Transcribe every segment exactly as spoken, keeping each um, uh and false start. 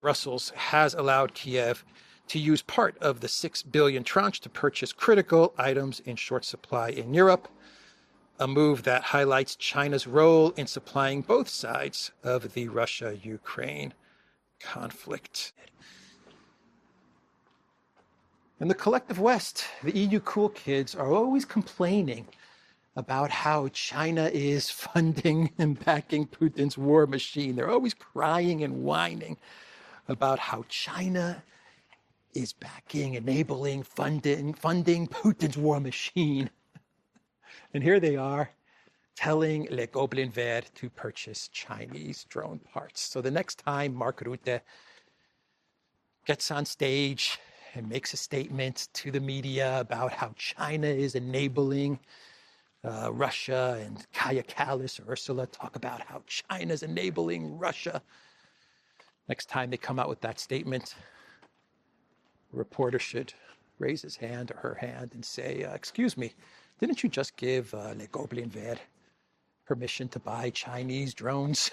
Brussels has allowed Kiev to use part of the six billion tranche to purchase critical items in short supply in Europe, a move that highlights China's role in supplying both sides of the Russia-Ukraine conflict. In the collective West, the E U cool kids are always complaining about how China is funding and backing Putin's war machine. They're always crying and whining about how China is backing, enabling, funding, funding Putin's war machine. And here they are telling Le Gobelin Vert to purchase Chinese drone parts. So the next time Mark Rutte gets on stage and makes a statement to the media about how China is enabling uh, Russia, and Kaya Kallas or Ursula talk about how China's enabling Russia, next time they come out with that statement, a reporter should raise his hand or her hand and say, uh, excuse me, didn't you just give uh, Le Gobelin Vert permission to buy Chinese drones?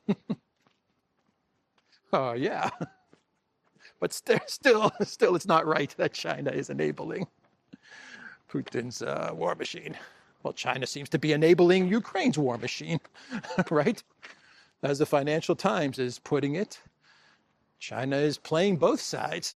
Oh, yeah. But st- still, still, it's not right that China is enabling Putin's uh, war machine. Well, China seems to be enabling Ukraine's war machine, right? As the Financial Times is putting it, China is playing both sides.